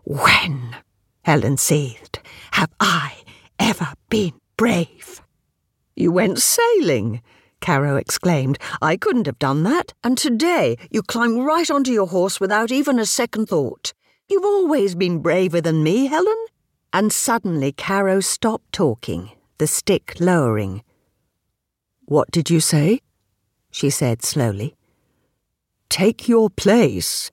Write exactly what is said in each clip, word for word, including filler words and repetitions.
"When," Helen seethed, "have I ever been brave?" "You went sailing," Caro exclaimed. "I couldn't have done that. And today you climbed right onto your horse without even a second thought. You've always been braver than me, Helen." And suddenly Caro stopped talking, the stick lowering. "What did you say?" she said slowly. "Take your place."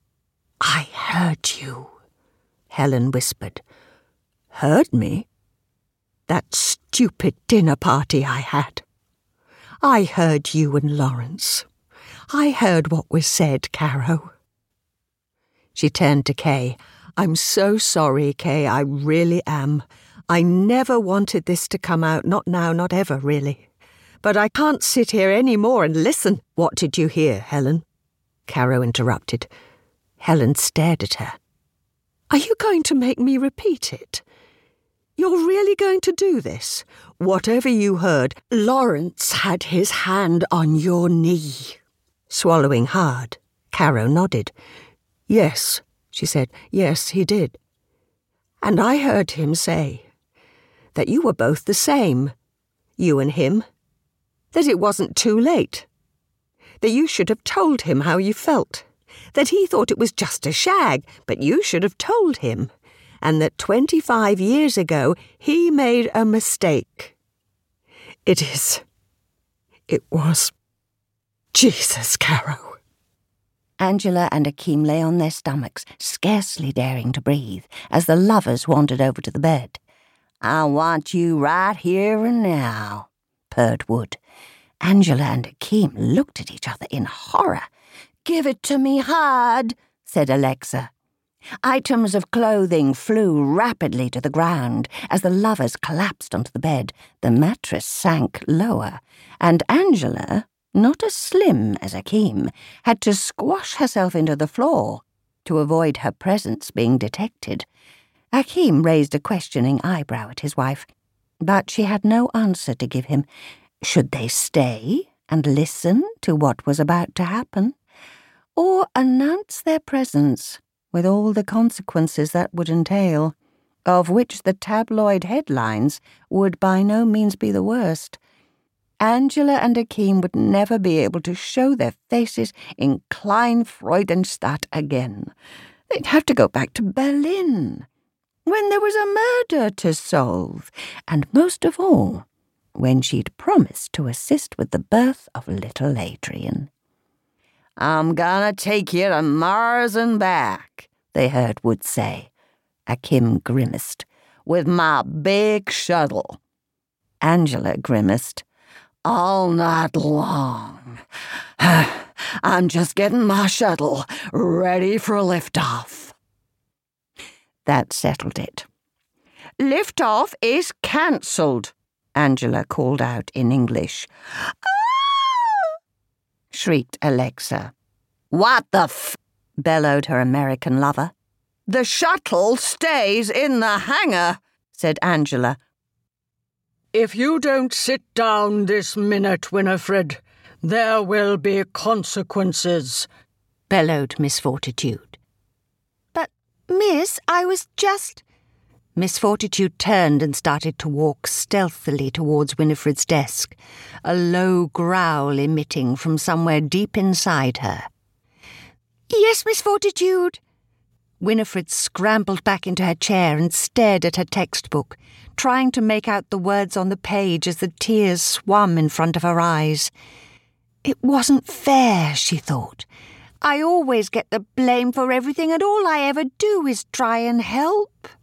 "I heard you," Helen whispered. "Heard me?" "That stupid dinner party I had. I heard you and Lawrence. I heard what was said, Caro." She turned to Kay. "I'm so sorry, Kay, I really am. I never wanted this to come out, not now, not ever, really. But I can't sit here any more and listen." "What did you hear, Helen?" Caro interrupted. Helen stared at her. "Are you going to make me repeat it? You're really going to do this? Whatever you heard, Lawrence had his hand on your knee." Swallowing hard, Caro nodded. "Yes," she said. "Yes, he did. And I heard him say that you were both the same, you and him, that it wasn't too late, that you should have told him how you felt, that he thought it was just a shag, but you should have told him, and that twenty-five years ago he made a mistake. It is... it was... Jesus, Caro." Angela and Akeem lay on their stomachs, scarcely daring to breathe, as the lovers wandered over to the bed. "I want you right here and now," purred Wood. Angela and Akeem looked at each other in horror. "Give it to me hard," said Alexa. Items of clothing flew rapidly to the ground as the lovers collapsed onto the bed. The mattress sank lower, and Angela, not as slim as Akeem, had to squash herself into the floor to avoid her presence being detected. Akeem raised a questioning eyebrow at his wife, but she had no answer to give him. Should they stay and listen to what was about to happen, or announce their presence with all the consequences that would entail, of which the tabloid headlines would by no means be the worst? Angela and Akeem would never be able to show their faces in Klein-Freudenstadt again. They'd have to go back to Berlin, when there was a murder to solve, and most of all, when she'd promised to assist with the birth of little Adrian. "I'm gonna take you to Mars and back," they heard Wood say. Akeem grimaced. "With my big shuttle." Angela grimaced. "All night long. I'm just getting my shuttle ready for liftoff." That settled it. "Liftoff is cancelled," Angela called out in English. "Ah!" shrieked Alexa. "What the f..." bellowed her American lover. "The shuttle stays in the hangar," said Angela. "If you don't sit down this minute, Winifred, there will be consequences," bellowed Miss Fortitude. "But, Miss, I was just..." Miss Fortitude turned and started to walk stealthily towards Winifred's desk, a low growl emitting from somewhere deep inside her. "Yes, Miss Fortitude." Winifred scrambled back into her chair and stared at her textbook, trying to make out the words on the page as the tears swam in front of her eyes. It wasn't fair, she thought. I always get the blame for everything, and all I ever do is try and help.